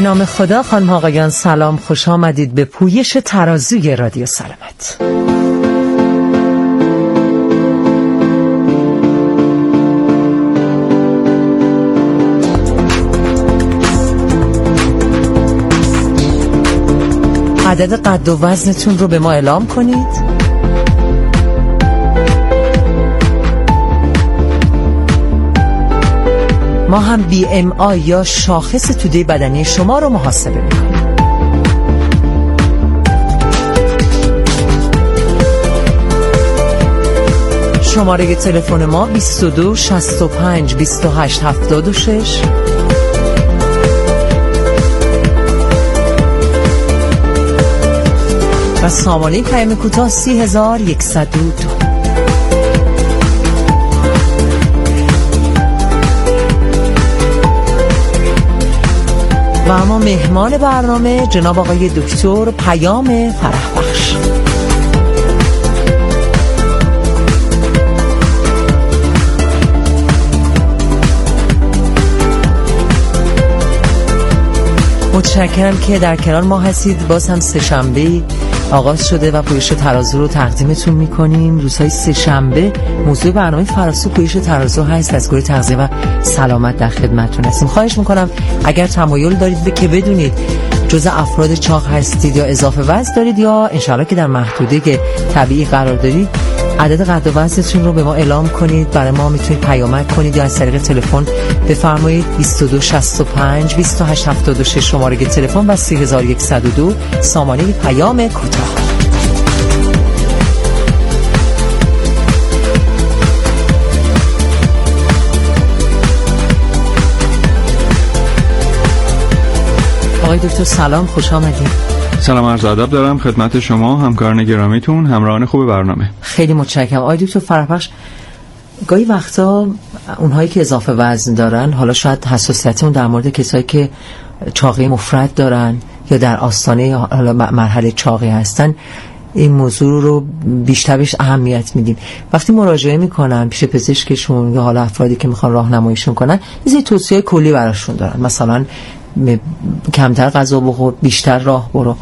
نام خدا. خانم آقایان سلام، خوش آمدید به پویش ترازوی رادیو سلامت. عدد قد و وزنتون رو به ما اعلام کنید. ما هم BMI یا شاخص توده بدنی شما رو محاسبه میکنیم. شماره تلفن ما 22 65 28 76 و سامانه پیام کوتاه 30102. و اما مهمان برنامه جناب آقای دکتر پیام فرحبخش. متشکرم که در کنار ما هستید. باز هم سه‌شنبه آغاز شده و پویش ترازو رو تقدیمتون میکنیم. روزهای سه‌شنبه موضوع برنامه فراسو پویش ترازو هست. از گروه تغذیه و سلامت در خدمتتون هستیم. خواهش میکنم اگر تمایل دارید که بدونید جزء افراد چاق هستید یا اضافه وزن دارید یا انشالله که در محدوده که طبیعی قرار دارید، عدد قد و وزنتون رو به ما اعلام کنید. برای ما میتونید پیامک کنید یا از طریق تلفن بفرمایید 22 65 28 76 شماره تلفن و 3102 سامانه پیام کوتاه. آقای دکتر سلام، خوش آمدید. سلام، عرض ادب دارم خدمت شما همکاران گرامیتون، همراهان خوب برنامه. خیلی متشکرم. آقای دکتر فرحبخش، گاهی وقتا اونهایی که اضافه وزن دارن، حالا شاید حساسیتمون در مورد کسایی که چاقی مفرط دارن یا در آستانه حالا مرحله چاقی هستن، این موضوع رو بیشتر بهش اهمیت میدیم. وقتی مراجعه میکنن پیش پزشکشون یا حالا افرادی که میخوان راهنماییشون کنن، یه توصیه کلی براشون دارن، مثلا کمتر غذا بخور، بیشتر راه برو.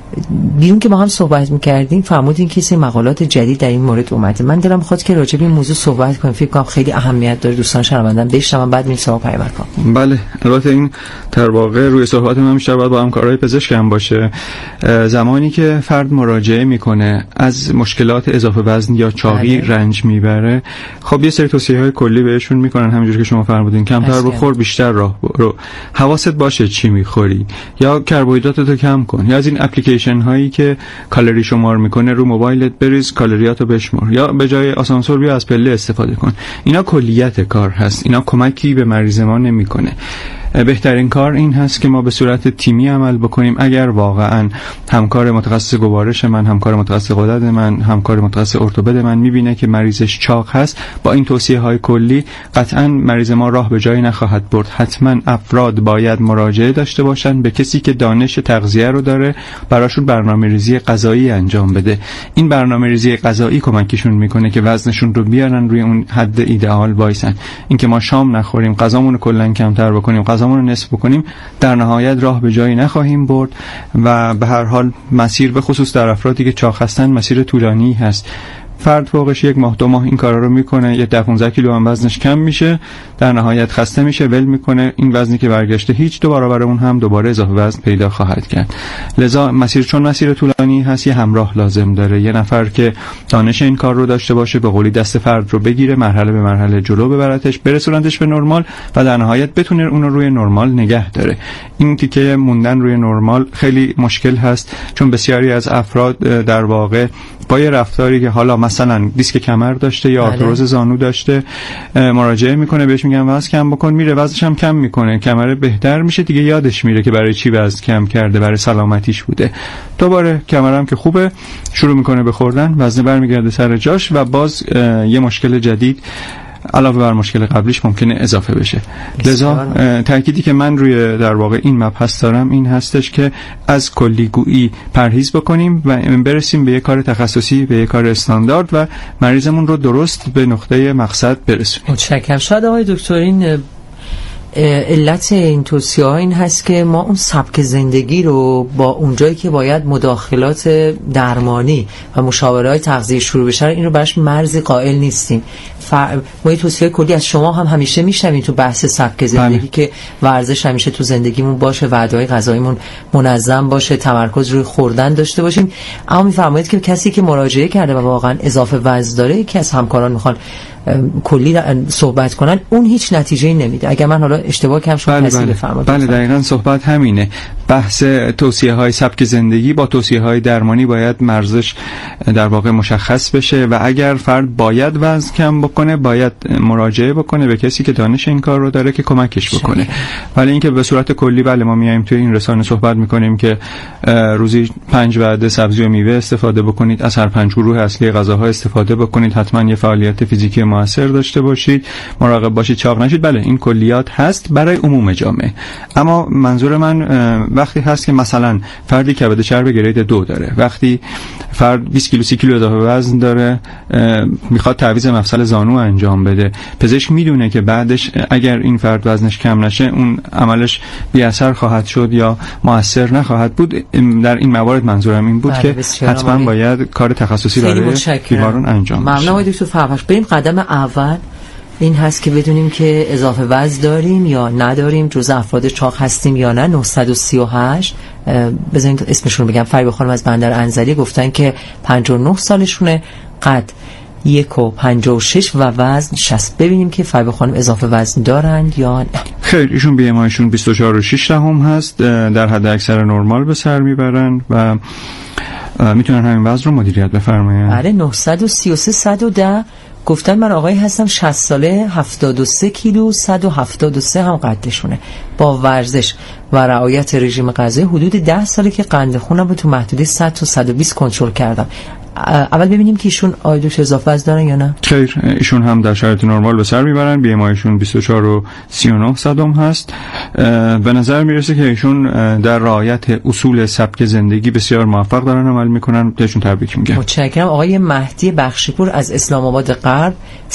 بیرون که با هم صحبت میکردیم فرمودین که سه مقالات جدید در این مورد اومده. من دلم خواست که راجع به این موضوع صحبت کنیم. فکر کنم خیلی اهمیت داره. دوستان شنوندگان بشنون بعد میریم سراغ پیام کنم. بله، البته این در واقع روی صحبت من بیشتر باید با همکارای پزشک هم باشه. زمانی که فرد مراجعه میکنه از مشکلات اضافه وزن یا چاقی رنج میبره، خب یه سری توصیه‌های کلی بهشون میکنن، همونجوری که شما فرمودین کمتر بخور، بیشتر راه برو، حواست باشه چی میخوری، یا کربوهیدراتتو کم کن، یا از این اپلیکیشن هایی که کالری شمار میکنه رو موبایلت بریز کالریاتو بشمر، یا به جای آسانسور بیا از پله استفاده کن. اینا کلیت کار هست، اینا کمکی به مریض ما نمیکنه. بهترین کار این هست که ما به صورت تیمی عمل بکنیم. اگر واقعا همکار متخصص گوارش من، همکار متخصص غدد من، همکار متخصص ارتوپد من میبینه که مریضش چاق هست، با این توصیه های کلی قطعا مریض ما راه به جایی نخواهد برد. حتما افراد باید مراجعه داشته باشن به کسی که دانش تغذیه رو داره، براشون برنامه‌ریزی غذایی انجام بده. این برنامه‌ریزی غذایی کمکشون میکنه که وزنشون رو بیارن روی اون حد ایدئال وایسن. اینکه ما شام نخوریم، غذامون رو کلا کمتر بکنیم، غذامون رو نصف بکنیم، در نهایت راه به جایی نخواهیم برد و به هر حال مسیر، به خصوص در افرادی که چاق هستن، مسیر طولانی هست. فرد فوقش 1 ماه 2 ماه این کارا رو میکنه، یه 10-15 کیلو هم وزنش کم میشه، در نهایت خسته میشه، ول میکنه. این وزنی که برگشته هیچ، 2 برابر اون هم دوباره اضافه وزن پیدا خواهد کرد. لذا مسیر چون مسیر طولانی هست، یه همراه لازم داره، یه نفر که دانش این کار رو داشته باشه، به قولی دست فرد رو بگیره، مرحله به مرحله جلو ببرتش، برسونتش به نرمال و در نهایت بتونه اون رو روی نرمال نگه داره. این تیکه موندن روی نرمال خیلی مشکل هست، چون بسیاری از افراد در واقع با یه رفتاری که حالا مثلا دیسک کمر داشته یا آرتروز زانو داشته مراجعه میکنه، بهش میگن وزن کم بکن، میره وزنش هم کم میکنه، کمره بهتر میشه، دیگه یادش میره که برای چی وزن کم کرده، برای سلامتیش بوده. دوباره کمرم که خوبه، شروع میکنه به خوردن، وزن برمیگرده سر جاش و باز یه مشکل جدید علاوه بر مشکل قبلیش ممکنه اضافه بشه. لذا تأکیدی که من روی در واقع این مبحث دارم این هستش که از کلیگویی پرهیز بکنیم و برسیم به یک کار تخصصی، به یک کار استاندارد و مریضمون رو درست به نقطه مقصد برسونیم. متشکرم. شاید آقای دکتر این علت این توصیه ها این هست که ما اون سبک زندگی رو با اونجایی که باید مداخلات درمانی و مشاوره های تغذیه شروع بشه این رو براش مرزی قائل نیستیم. ما یه توصیه کلی از شما هم همیشه میشنویم تو بحث سبک زندگی که ورزش همیشه تو زندگیمون باشه، وعده‌های غذاییمون منظم باشه، تمرکز روی خوردن داشته باشیم. اما میفرمایید که کسی که مراجعه کرده و واقعا اضافه وزن داره، یکی از همکاران میخوان کلی صحبت کنن، اون هیچ نتیجه‌ای نمیده. اگر من حالا اشتباه کردم شما تصحیح بفرمایید. بله دقیقاً صحبت همینه. بحث توصیه‌های سبک زندگی با توصیه‌های درمانی باید مرزش در واقع مشخص بشه و اگر فرد باید وزن کم بکنه باید مراجعه بکنه به کسی که دانش این کار رو داره که کمکش بکنه. ولی اینکه به صورت کلی بله ما میایم توی این رسانه صحبت میکنیم که روزی 5 وعده سبزی و میوه استفاده بکنید، از هر 5 گروه اصلی غذاها استفاده بکنید، حتما یه فعالیت فیزیکی موثر داشته باشید، مراقب باشید چاق نشید. بله این کلیات هست برای عموم جامعه. اما منظور من وقتی هست که مثلا فردی کبد چرب گرید 2 داره، وقتی فرد 20 کیلو 30 کیلو اضافه وزن داره میخواد تعویض مفصل زانو انجام بده، پزشک میدونه که بعدش اگر این فرد وزنش کم نشه اون عملش بی اثر خواهد شد یا موثر نخواهد بود. در این موارد منظورم این بود که حتما باید کار تخصصی برای بیماران انجام بشه. ممنون آقای دکتر فرهش. بریم قدم اول این هست که بدونیم که اضافه وزن داریم یا نداریم، جزء افراد چاق هستیم یا نه. 938 بذارید اسمشون بگم، فریبا خانم از بندر انزلی گفتن که 59 سالشونه، قد 1.56 و وزن 60. ببینیم که فریبا خانم اضافه وزن دارند یا نه. خیر، ایشون بی ام آیشون 24.6 هست، در حد اکثر نرمال به سر میبرن و میتونن همین وزن رو مدیریت بفرمایند. بله 933 110 گفتن من آقایی هستم 60 ساله، 73 کیلو، 173 هم قدشونه. با ورزش و رعایت رژیم غذایی حدود 10 ساله که قند خونم رو تو محدوده 100 تا 120 کنترل کردم. اول ببینیم که ایشون آیدوش اضافه وزن دارن یا نه. خیر، ایشون هم در شرایط نرمال به سر میبرن. بی ام آیشون 24.39 هست. به نظر میرسه که ایشون در رعایت اصول سبک زندگی بسیار موفق دارن عمل میکنن. بهشون تبریک میگم. متشکرم. آقای مهدی بخشیپور از اسلام آباد غرب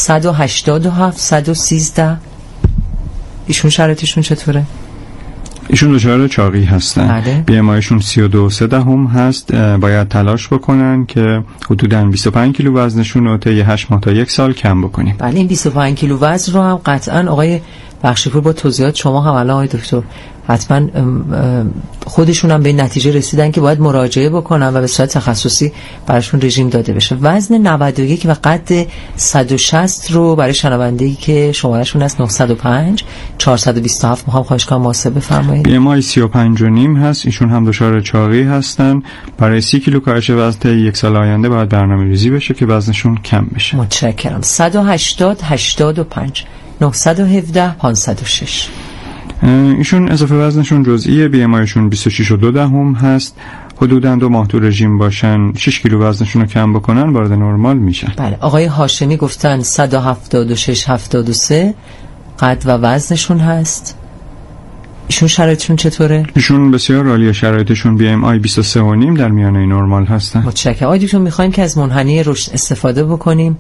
187 113 ایشون شرایطشون چطوره؟ ایشون دچار چاقی هستن. بی ام آیشون 32.3 هست. باید تلاش بکنن که حدوداً 25 کیلو وزنشون رو طی 8 ماه تا 1 سال کم بکنیم. بله این 25 کیلو وزن رو هم قطعاً آقای بخشیپور با توضیحات شما هم الان آقای دکتر حتما خودشون هم به نتیجه رسیدن که باید مراجعه بکنن و به صورت تخصصی براشون رژیم داده بشه. وزن 91 و قد 160 رو برای شنونده‌ای که شمارهشون هست 905 427 میخوام خواهش کنم محاسبه بفرمایید. بی ام آی 35.5 هست. ایشون هم دچار چاقی هستن. برای 30 کیلو کاهش وزن طی 1 سال آینده باید برنامه‌ریزی بشه که وزنشون کم بشه. متشکرم. 180 85 917 506 ایشون اضافه وزنشون جزئیه. بی ام آیشون 26.2 هست. حدوداً 2 ماه تو رژیم باشن 6 کیلو وزنشون رو کم بکنن وارد نرمال میشن. بله آقای هاشمی گفتن 176 73 قد و وزنشون هست. ایشون شرایطشون چطوره؟ ایشون بسیار عالیه شرایطشون. بی ام آی 23.5 در میانه نرمال هستن. متشکرم. آقای دکتر میخوایم که از منحنی رشد استفاده بکنیم.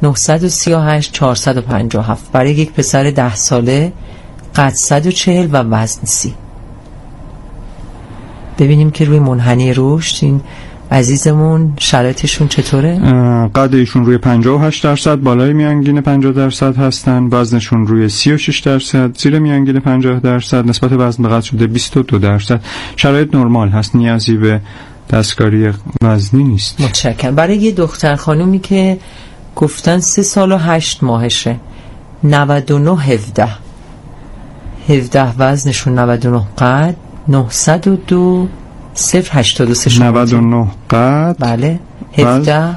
938 457 برای یک پسر 10 ساله، قد 140 و وزن 30. ببینیم که روی منحنی رشد این عزیزمون شرایطشون چطوره؟ قد ایشون روی 58%، بالای میانگین 50% هستن. وزنشون روی 36%، زیر میانگین 50%. نسبت وزن به قد شده 22%. شرایط نرمال هست، نیازی به دستکاری وزنی نیست. متشکرم. برای یه دختر خانومی که گفتن 3 سال و 8 ماهشه، 99 17 وزنشون 99 قد 902 083 99 قد بله 17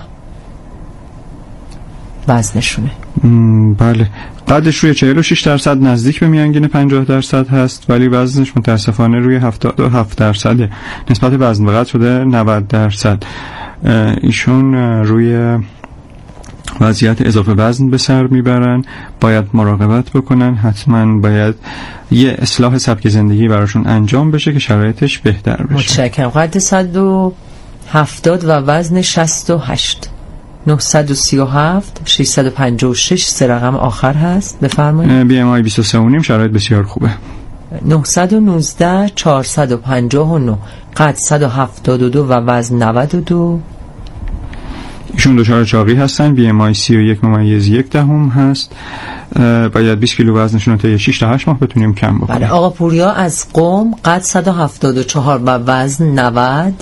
وزنشونه. بله قدش روی 46% نزدیک به میانگین 50% هست ولی وزنش متاسفانه روی 77%. نسبت وزن به قد شده 90%. ایشون روی وضعیت اضافه وزن به سر میبرن. باید مراقبت بکنن. حتما باید یه اصلاح سبک زندگی براشون انجام بشه که شرایطش بهتر بشه. متشکرم. قد 170 و وزن 68 937 656 3 رقم آخر هست. بفرمایید. BMI 23.5 شرایط بسیار خوبه. 919 459 قد 172 و وزن 92. ایشون دچار چاقی هستن. BMI 31.1 هست. باید 20 کیلو وزنشون رو تا 6 تا 8 ماه بتونیم کم بکنیم. بله. آقا پوریا از قم، قد 174 و وزن 90.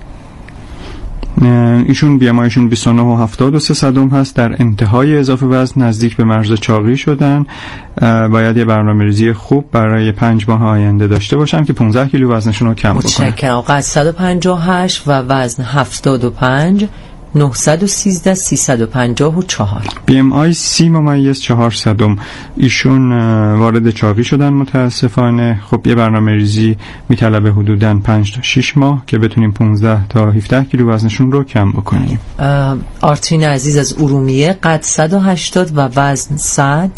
ایشون BMIشون 29.73 هست. در انتهای اضافه وزن، نزدیک به مرز چاقی شدن. باید یه برنامه‌ریزی خوب برای 5 ماه آینده داشته باشن که 15 کیلو وزنشون رو کم بکنن. متشکرم. قد 158 و وزن 75. 913 354. BMI 30.4. ایشون وارد چاقی شدن متاسفانه. خب یه برنامه‌ریزی میطلبه حدوداً 5 تا 6 ماه که بتونیم 15 تا 17 کیلو وزنشون رو کم بکنیم. آرتین عزیز از ارومیه، قد 180 و وزن 100.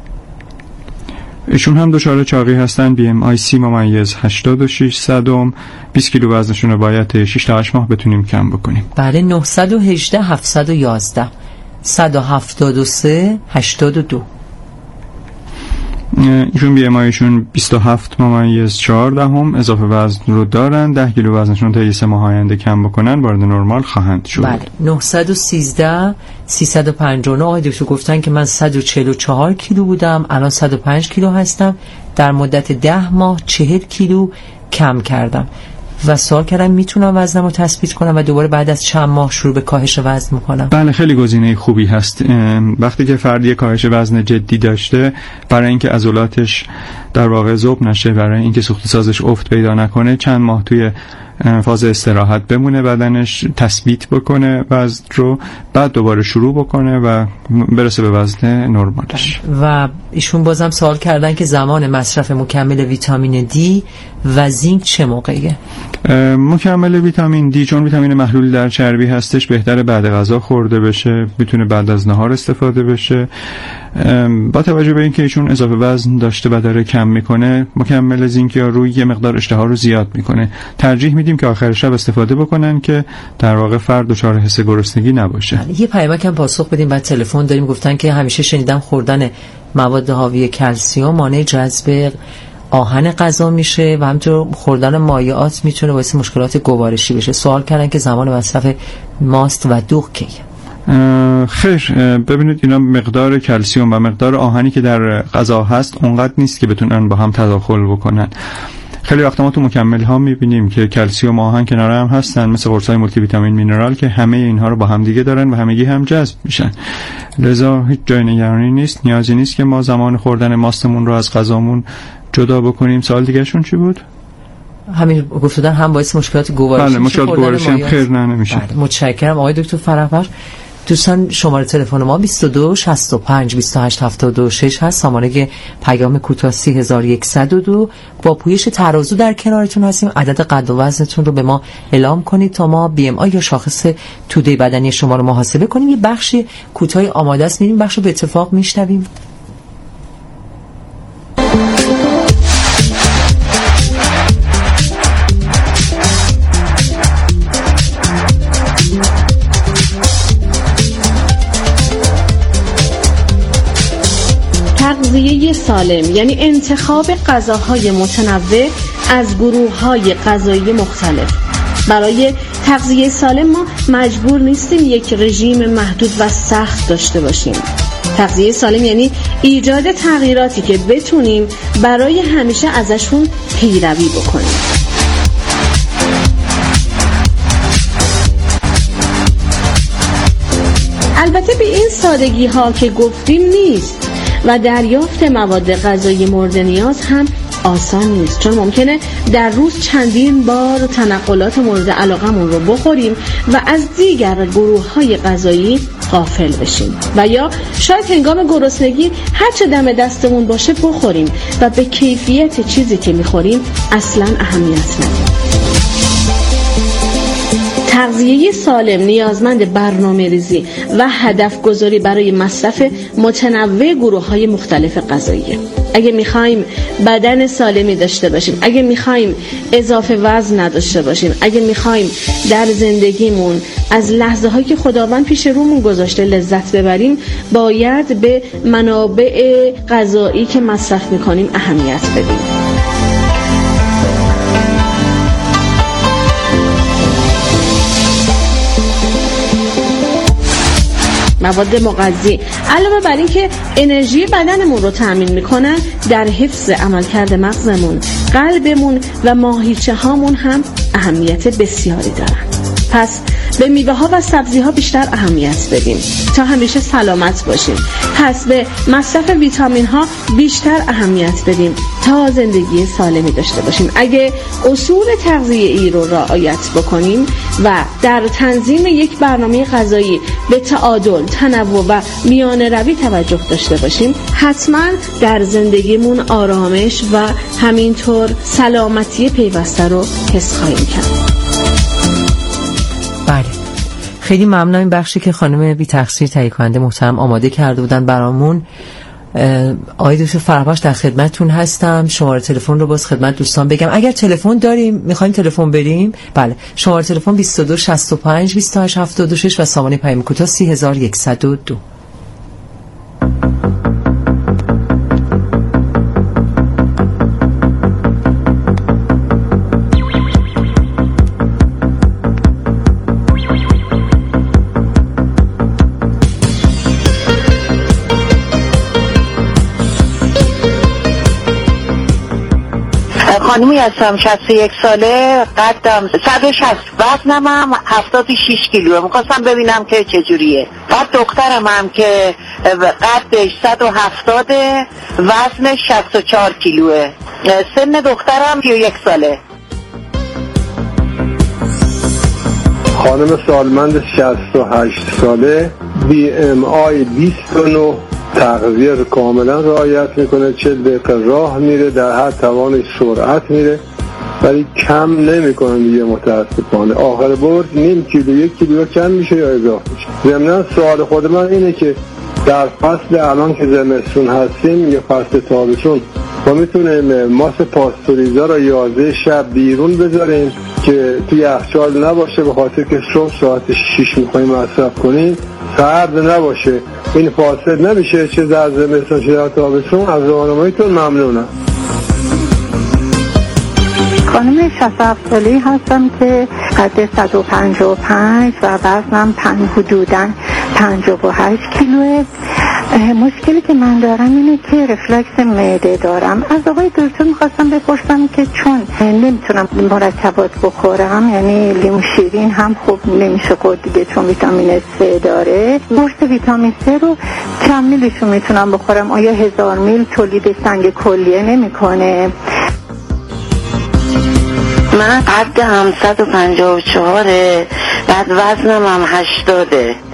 ایشون هم دچار چاقی هستن. BMI 30.86. 20 کیلو وزنشون رو باید 6 تا 8 ماه بتونیم کم بکنیم. بله. 918 711 173 82. ایشون BMIشون 27.4 اضافه وزن رو دارن. 10 کیلو وزنشون تا 3 ماه آینده کم بکنن وارد نرمال خواهند شد. بله. 913 359. آقای دکتر گفتن که من 144 کیلو بودم، الان 105 کیلو هستم. در مدت 10 ماه 40 کیلو کم کردم و سوال کردم میتونم وزنم رو تثبیت کنم و دوباره بعد از چند ماه شروع به کاهش وزن میکنم؟ بله، خیلی گزینه خوبی هست. وقتی که فردی کاهش وزن جدی داشته، برای اینکه عضلاتش در واقع ذوب نشه، برای اینکه سوخت سازش افت پیدا نکنه، چند ماه توی فاز استراحت بمونه، بدنش تثبیت بکنه وزن رو، بعد دوباره شروع بکنه و برسه به وزن نرمالش. و ایشون بازم سوال کردن که زمان مصرف مکمل ویتامین دی و زینک چه موقعیه؟ مکمل ویتامین دی چون ویتامین محلول در چربی هستش، بهتره بعد غذا خورده بشه، میتونه بعد از نهار استفاده بشه. با توجه به اینکه ایشون اضافه وزن داشته و داره کم میکنه، مکمل زینک یا روی یه مقدار اشتها رو زیاد میکنه. ترجیح میدیم که آخر شب استفاده بکنن که در واقع فرد دچار حس گرسنگی نباشه. یه پیامک هم پاسخ بدیم. بعد تلفن داریم. گفتن که همیشه شنیدم خوردن مواد حاوی کلسیم مانع جذب آهن غذا میشه و همینطور خوردن مایعات میتونه باعث مشکلات گوارشی بشه. سوال کردن که زمان مصرف ماست و دوغ کیه؟ خیر، ببینید اینا مقدار کلسیم و مقدار آهنی که در غذا هست اونقدر نیست که بتونن با هم تداخل بکنن. خیلی وقتا ما تو مکمل ها میبینیم که کلسیم و آهن کنار هم هستن، مثل قرصای مولتی ویتامین مینرال که همه اینها رو با هم دیگه دارن و همگی هم جذب میشن. لذا هیچ جای نگرانی نیست، نیازی نیست که ما زمان خوردن ماستمون رو از غذامون جدا بکنیم. سوال دیگه شون چی بود؟ همین گفتن هم باعث مشکلات گوارشی. بله، مشکلات گوارشی هم خیر نمیشه. بله، متشکرم آقای دکتر فرهبخش. دوستان شماره تلفن ما 22 65 28 76 هست. سامانه پیام کوتاه 3102. با پویش ترازو در کنارتون هستیم. عدد قد و وزنتون رو به ما اعلام کنید تا ما BMI یا شاخص توده بدنی شما رو محاسبه کنیم. یه بخش کوتاه آماده است، میریم بخش رو به اتفاق میشنویم. تغذیه سالم یعنی انتخاب غذاهای متنوع از گروه‌های غذایی مختلف. برای تغذیه سالم ما مجبور نیستیم یک رژیم محدود و سخت داشته باشیم. تغذیه سالم یعنی ایجاد تغییراتی که بتونیم برای همیشه ازشون پیروی بکنیم. البته به این سادگی ها که گفتیم نیست و دریافت مواد غذایی مورد نیاز هم آسان نیست، چون ممکنه در روز چندین بار تنقلات مورد علاقمون رو بخوریم و از دیگر گروه‌های غذایی غافل بشیم و یا شاید هنگام گرسنگی هر چه دم دستمون باشه بخوریم و به کیفیت چیزی که می‌خوریم اصلاً اهمیت ندیم. تغذیه سالم نیازمند برنامه‌ریزی و هدف گذاری برای مصرف متنوع گروه‌های مختلف غذایی. اگه می‌خوایم بدن سالمی داشته باشیم، اگه می‌خوایم اضافه وزن نداشته باشیم، اگه می‌خوایم در زندگیمون از لحظه‌هایی که خداوند پیش رومون گذاشته لذت ببریم، باید به منابع غذایی که مصرف می‌کنیم اهمیت بدیم. مواد مغذی علاوه بر این که انرژی بدنمون رو تامین میکنن، در حفظ عملکرد مغزمون، قلبمون و ماهیچه هامون هم اهمیت بسیاری دارن. پس به میوه ها و سبزی ها بیشتر اهمیت بدیم تا همیشه سلامت باشیم. پس به مصرف ویتامین ها بیشتر اهمیت بدیم تا زندگی سالمی داشته باشیم. اگه اصول تغذیه ای رو رعایت بکنیم و در تنظیم یک برنامه غذایی به تعادل، تنوع و میانه روی توجه داشته باشیم، حتما در زندگیمون آرامش و همینطور سلامتی پیوسته رو حس خواهیم کرد. بله، خیلی ممنونم. این بخشی که خانم بی تقصیر تهیه کننده محترم آماده کرده بودن برامون. آقای دکتر فرهبخش در خدمتتون هستم. شماره تلفن رو باز خدمت دوستان بگم اگر تلفن داریم، میخوایم تلفن بریم. بله، شماره تلفن 22 65 28 76 و سامانه پیام کوتاه 3102. خانومی هستم 61 ساله، قدم 160، وزنم هم 76 کیلوه. میخواستم ببینم که چجوریه. بعد دخترم هم که قدش 170، وزنش 64 کیلوه. سن دخترم 31 ساله. خانم سالمند 68 ساله، BMI 29، تغذیه رو کاملا رعایت میکنه، 40 دقیقه راه میره، در حد توانش سرعت میره، ولی کم نمیکنه دیگه متاسفانه. آخر برد نیم کیلو 1 کیلو کم میشه یا اضافه میشه. ضمن سوال خود من اینه که در فصل الان که زمستون هستیم یا فصل تابستون ما میتونیم ماست پاستوریزا رو 11 شب بیرون بذاریم که توی یخچال نباشه، به خاطر که صبح ساعت 6 میخوایم مصرف کنیم، سرد نباشه، این فاسد نمیشه. چه در زمستون چه در تابستون. از راهنماییتون ممنونم. خانم 67 ساله‌ای هستم که قد 155 و وزنم حدوداً 58 کیلوه. مشکلی که من دارم اینه که رفلکس معده دارم. از آقای دکتر میخواستم بپرسم که چون نمیتونم مرکبات بخورم، یعنی لیمو شیرین هم خوب نمیشه خورد دیگه چون ویتامین C داره، قرص ویتامین C رو چند میلیشو میتونم بخورم؟ آیا 1000 میل تولید سنگ کلیه نمیکنه؟ من قدم 154، بعد وزنم هم 80.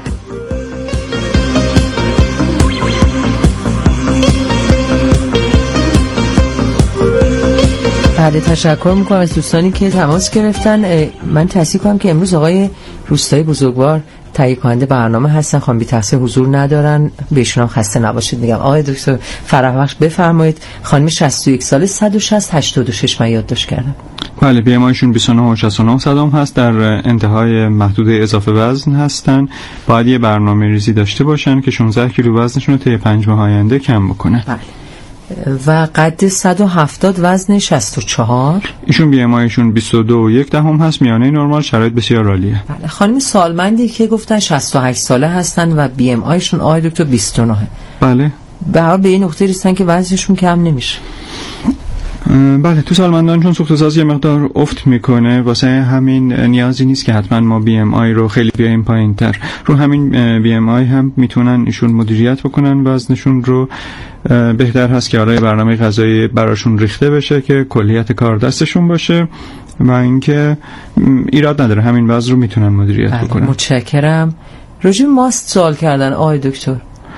بله، تشکر میکنم از دوستانی که تماس گرفتن. من تصحیح کنم که امروز آقای روستایی بزرگوار تهیه کننده برنامه هستن، خانم بی تقصیر حضور ندارن، بهشون هم خسته نباشید میگم. آقای دکتر فرهبخش بفرمایید. خانم 61 ساله، 160 86 من یادداشت کردم. بله، BMIشون 29 و 69 صدام هست، در انتهای محدوده اضافه وزن هستن. باید یه برنامه ریزی داشته باشن که 16 کیلو وزنشون رو طی 5 ماه آینده کم بکنه. بله. و قد 170، وزن 64. ایشون BMIشون 22 و 1 دهم هست، میانه نرمال، شرایط بسیار عالیه. بله. خانم سالمندی که گفتن 68 ساله هستن و BMIشون آقای دکتر 29. بله. به هر حال به این نقطه رسیدن که وزنشون کم نمیشه. بله، تو سالمندان چون سوخت ساز یه مقدار افت میکنه، واسه همین نیازی نیست که حتما ما BMI رو خیلی بیایم پایین تر. رو همین BMI هم میتونن ایشون مدیریت بکنن وزنشون رو. بهتر هست که آره برنامه غذایی براشون ریخته بشه که کلیت کار دستشون باشه و اینکه ایراد نداره همین وزن رو میتونن مدیریت بکنن. متشکرم. راجع ماست سوال کردن آقای دکتر.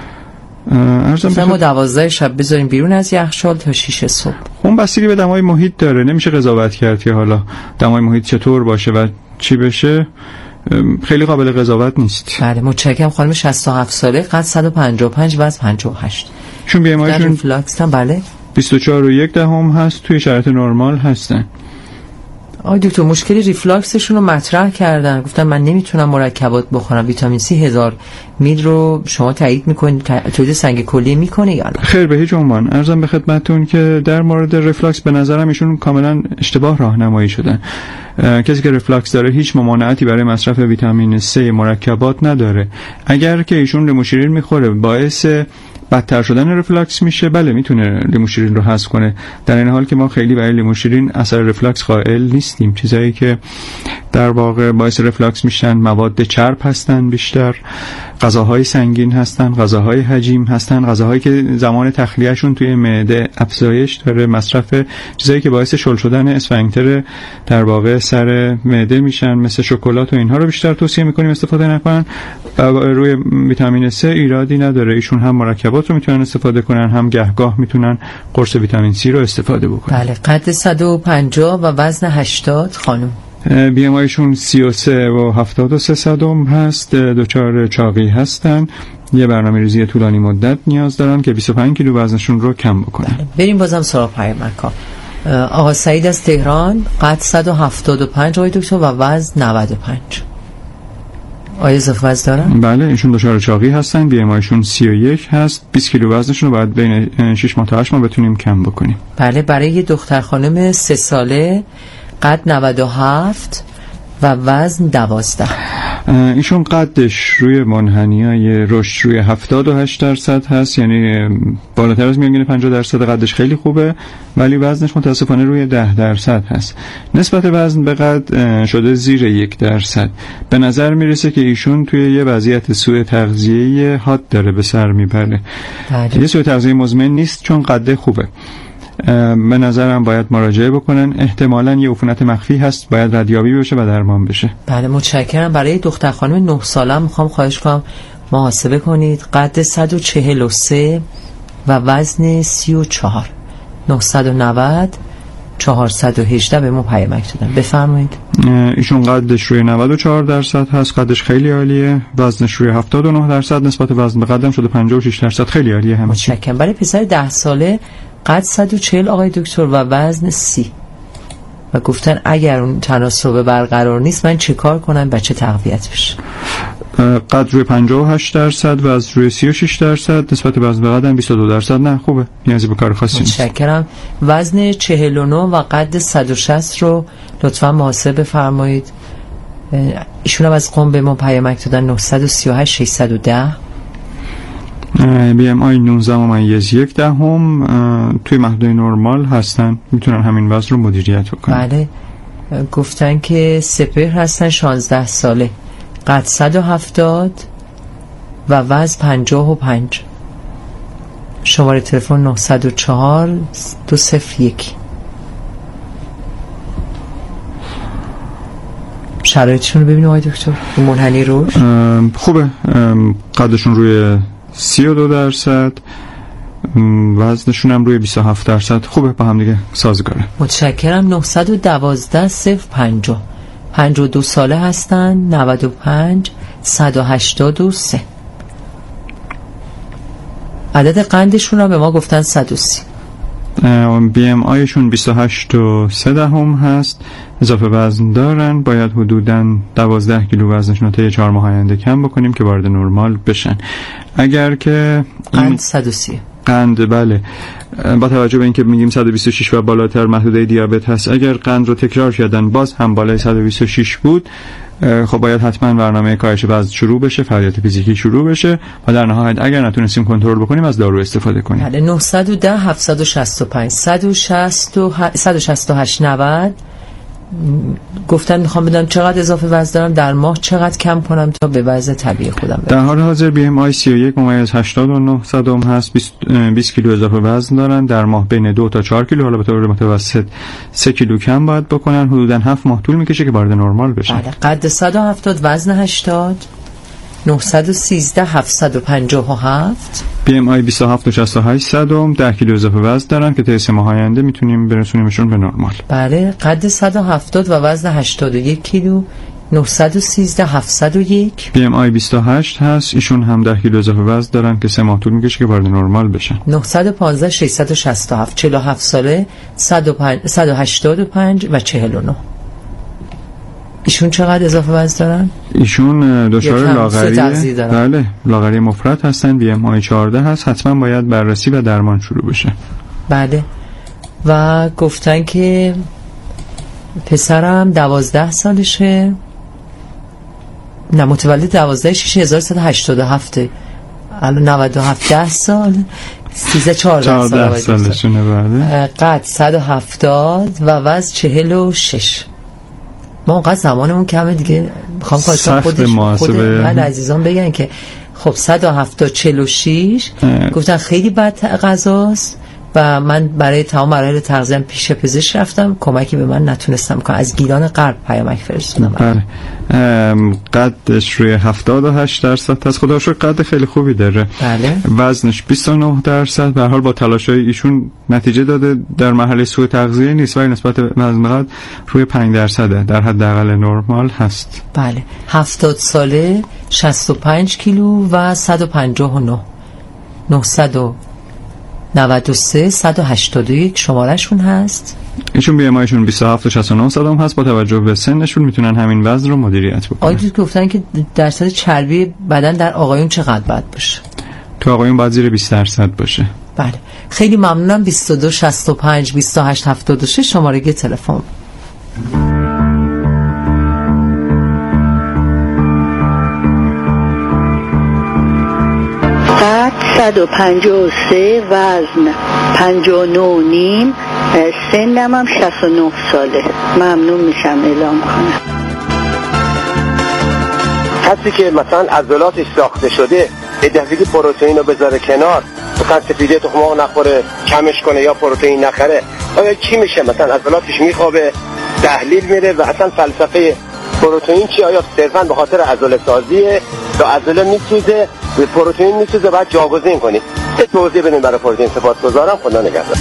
ما 12 شب بذاریم بیرون از یخچال تا 6 صبح. اون بستگی به دمای محیط داره، نمیشه قضاوت کرد که حالا دمای محیط چطور باشه و چی بشه. خیلی قابل قضاوت نیست. بله متشکرم. خانم 67 ساله، قد 155 وزن 58. چون بی ام آیشون ریفلاکس هم بله 24.1 هست، توی شرایط نرمال هستن. آقای دکتر مشکلی ریفلاکسشون رو مطرح کردن، گفتن من نمیتونم مرکبات بخورم، ویتامین C 1000 میل رو شما تایید میکنید تولید سنگ کلیه میکنه یا نه؟ خیر به هیچ عنوان. عرضم به خدمتتون که در مورد ریفلاکس به نظرم ایشون کاملا اشتباه راهنمایی شدن. کسی که ریفلاکس داره هیچ ممانعتی برای مصرف ویتامین C مرکبات نداره. اگر که ایشون لیمو شیرین میخوره باعث بدتر شدن ریفلاکس میشه، بله میتونه لیمو شیرین رو حذف کنه. در این حال که ما خیلی برای لیمو شیرین اثر ریفلاکس قائل نیستیم. چیزایی که در واقع باعث ریفلاکس میشن مواد چرب هستن، بیشتر غذاهای سنگین هستن، غذاهای حجیم هستن، غذاهایی که زمان تخلیهشون توی معده افزایش داره، مصرف چیزایی که باعث شل شدن اسفنکتر در واقع سر معده میشن مثل شکلات و اینها رو بیشتر توصیه میکنیم استفاده نکنن. روی ویتامین C ایرادی نداره، ایشون هم مرکبات رو میتونن استفاده کنن، هم گهگاه میتونن قرص ویتامین C رو استفاده بکنن. بله قد 150 و وزن 80 خانم. بی ام آیشون 33 و 73 صدم هست، دچار چاقی هستن، یه برنامه‌ریزی طولانی مدت نیاز دارن که 25 کیلو وزنشون رو کم بکنن. بریم بازم سراغ پیامک‌ها. آقا سعید از تهران، قد 175 آقای دکتر و وزن 95. آیا اضافه وزن دارن؟ بله ایشون دچار چاقی هستن، بی ام آیشون 31 هست، 20 کیلو وزنشون رو باید بین 6 ماه تا 8 ماه بتونیم کم بکنیم. بله برای یه دختر خانم 3 ساله، قد 97 و وزن 12. ایشون قدش روی منحنیای رشد روی 78% هست، یعنی بالاتر از میانگین 50%. قدش خیلی خوبه ولی وزنش متاسفانه روی 10% هست. نسبت وزن به قد شده زیر 1%. به نظر میرسه که ایشون توی یه وضعیت سوء تغذیه حاد داره به سر میبره. یه سوء تغذیه مزمن نیست چون قد خوبه. به نظرم باید مراجعه بکنن، احتمالاً یه عفونت مخفی هست، باید ردیابی بشه و درمان بشه. بله متشکرم. برای دختر خانم 9 ساله میخوام خواهش کنم محاسبه کنید. قد 143 و وزن 34. 990 418 به ما پیامک دادن. بفرمایید. ایشون قدش روی 94% هست، قدش خیلی عالیه، وزنش روی 79%، نسبت وزن به قدم شده 56%، خیلی عالیه همه چی. متشکرم. برای پسر 10 ساله قد 140 آقای دکتر و وزن 30 و گفتن اگر اون تناسب برقرار نیست من چه کار کنم بچه تقویت بشه؟ قد روی 58%، وزن روی 36%، نسبت وزن به قدم 22%. نه خوبه، نیازی به کار خاصی نیست. متشکرم. وزن 49 و قد 160 رو لطفا محاسبه بفرمایید. ایشون هم از قم به ما پیامک دادن 938 610. بی ام آی 19.1 توی محدوده نرمال هستن، میتونن همین وزن رو مدیریت بکنن. بله گفتن که سپهر هستن، 16 ساله، قد 170 و وزن 55. شماره تلفن 904 201. شرایطشون رو ببینیم آقای دکتر. منحنی روش خوبه، قدشون روی 32%، وزنشون هم روی 27%. خوبه، با هم دیگه سازگاره. متشکرم. 912 050 52 ساله هستن، 95 183. عدد قندشون رو به ما گفتن 130. بی ام آیشون 28.3 هست، اضافه وزن دارن، باید حدوداً 12 کیلو وزنشون رو طی 4 ماه آینده کم بکنیم که وارد نرمال بشن. اگر که قند 130 قند بله، با توجه به اینکه میگیم 126 و بالاتر محدوده دیابت هست، اگر قند رو تکرار کردن باز هم بالای 126 بود، خب باید حتما برنامه کاهش وزن شروع بشه، فعالیت فیزیکی شروع بشه و در نهایت اگر نتونستیم کنترل بکنیم از دارو استفاده کنیم. بله 910 765 168 90. گفتن میخوام بدونم چقدر اضافه وزن دارم در ماه، چقدر کم کنم تا به وزن طبیعی خودم برسم. در حال حاضر بی ام آی 31.89 هست، 20 کیلو اضافه وزن دارن، در ماه بین 2 تا 4 کیلو، حالا به طور متوسط 3 کیلو کم باید بکنن، حدوداً 7 ماه طول میکشه که وارد نرمال بشن. بله قد 170 وزن 80. 913 757. بی ام آی 27.68 10 کیلو اضافه وزن دارن که طی 3 ماه آینده میتونیم برسونیمشون به نرمال. بله قد 170 و وزن 81 کیلو، 913 701. BMI 28 هست. ایشون هم 10 کیلو اضافه وزن دارن که 3 ماه طول میکشه که وارد نرمال بشن. 915 667 47 ساله 185 و 49. ایشون چقدر اضافه وزن دارن؟ ایشون دچار لاغری، بله، لاغری مفرط هستن. BMI 14 هست. حتما باید بررسی و درمان شروع بشه. بله. و گفتن که پسرم 12 سالشه، نه متولد 12 6 1187، الان 97 10 سال 13 14 سالشونه. بله. قد 170 و وزن 46. ما اونقدر زمانمون کمه دیگه، میخوام کارشان خود من عزیزان بگن که خب 170 46 گفتن خیلی بد غذاست و من برای تمام مراحل تغذیه‌ام پیش پزشک رفتم، کمکی به من نتونستم کنم. از گیلان غرب پیامک فرستادم. بله. قدش روی 78% از خدا رو شکر قد خیلی خوبی داره. بله. وزنش 29%. به هر حال با تلاش‌های ایشون نتیجه داده، در مرحله سوء تغذیه نیست ولی نسبت وزن قد روی 5% در حداقل نرمال هست. بله. 70 ساله 65 کیلو و 159 993 181 شمارهشون هست. ایشون BMIشون 27 و 69 صدام هست. با توجه به سنشون میتونن همین وزن رو مدیریت بکنن. آقای دکتر گفتن که درصد چربی بدن در آقایون چقدر باید باشه؟ تو آقایون باید زیر 20% باشه. بله. خیلی ممنونم. 22 65 28 76 شماره تلفن. 153 وزن 59.5 سنم هم 69 ساله. ممنون میشم اعلام کنم. کسی که مثلا عضلاتش ساخته شده یه دفعه پروتئین رو بذاره کنار، مثلا سفیده تخم مرغ نخوره، کمش کنه یا پروتئین نخره، آیا چی میشه؟ مثلا عضلاتش میخوابه، تحلیل میره و اصلا فلسفه پروتئین چی؟ آیا صرفا به خاطر عضله سازیه یا عضله میسوزه؟ به پروتئین میسوزه بعد جاگزین کنی؟ یه توضیح بدین برای پروتئین. سپاسگزارم. خدا نگهدار.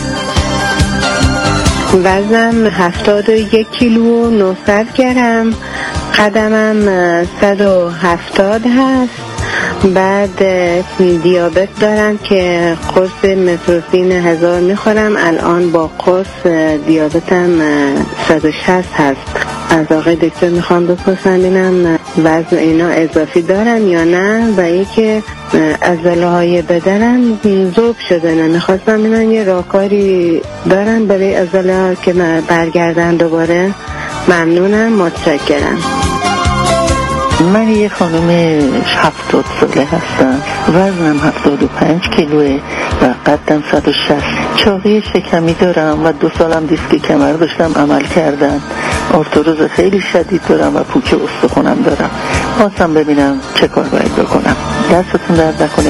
وزنم 71 کیلو و 900 گرم، قدمم 170 هست. بعد دیابت دارم که قرص متروسین 1000 میخورم. الان با قرص دیابتم 160 هست. از آقای دکتر میخوام بپرسم ببینم وزن اینا اضافی دارن یا نه، و اینکه عضله های بدنم ذوب شده. نمیخواستم ببینم یه راهکاری دارن برای عضله ها که برگردن دوباره. ممنونم. متشکرم. من یه خانم 70 ساله هستم، وزنم 75 کیلوه و قدم 160. چاقی شکمی دارم و 2 سالم دیسک کمر داشتم عمل کردن. آرتروز خیلی شدید دارم و پوک استخوانم دارم. خواستم ببینم چه کار باید بکنم. دستتون درد نکنه.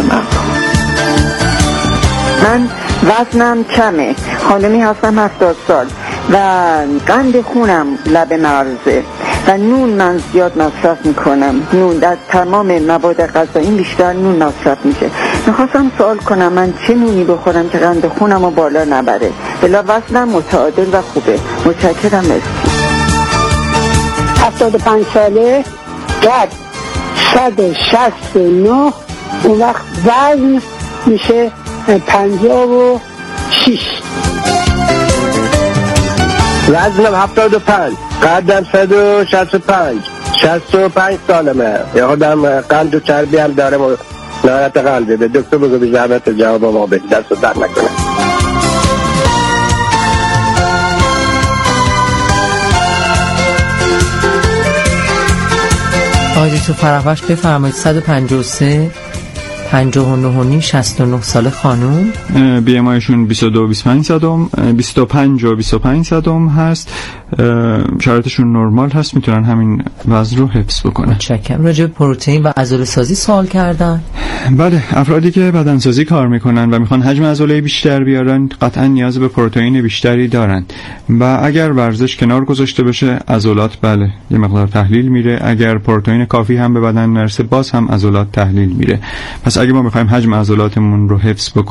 من وزنم کمه، خانمی هستم 70 سال و قند خونم لب مرزه و نون من زیاد مصرف میکنم. نون در تمام مواد غذایی بیشتر نون مصرف میشه. میخواستم سوال کنم من چه نونی بخورم که قند خونم رو بالا نبره بلا وزنم متعادل و خوبه. متشکرم. مرسی. 75 ساله، قد 169، اون وقت وزن میشه 56. وزنم 75، قدم 165، 65 سالمه. یه خودم قند و چربی هم دارم و نهایت قلبه. به دکتر بگو بی زحمت جواب ما بدید، دست رو در نکنه. آقای دکتر فرهبخش بفرمایید. 153 59 69 ساله خانوم، BMIشون 22 25 صدم 25 و 25 صدم هست. شرایطشون نرمال هست، میتونن همین وزن رو حفظ بکنن. متشکرم. راجع به پروتئین و عضله سازی سوال کردن. بله، افرادی که بدنسازی کار میکنن و میخوان حجم عضله بیشتر بیارن قطعا نیاز به پروتئین بیشتری دارن و اگر ورزش کنار گذاشته بشه عضلات بله یه مقدار تحلیل میره. اگر پروتئین کافی هم به بدن نرسه باز هم عضلات تحلیل میره. پس اگه ما میخوایم حجم عضلاتمون رو حفظ بکنیم